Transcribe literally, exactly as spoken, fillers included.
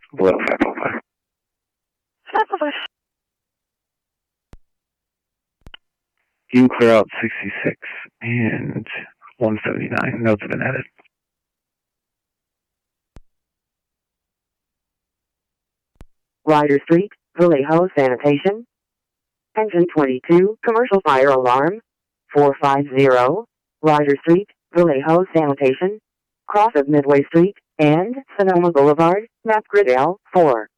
Below five oh five. five oh five. You clear out sixty-six and one seventy-nine. Notes have been added. Ryder Street, Vallejo Sanitation. Engine twenty-two, commercial fire alarm. four five zero, Ryder Street, Vallejo Sanitation. Cross of Midway Street and Sonoma Boulevard, map grid L four.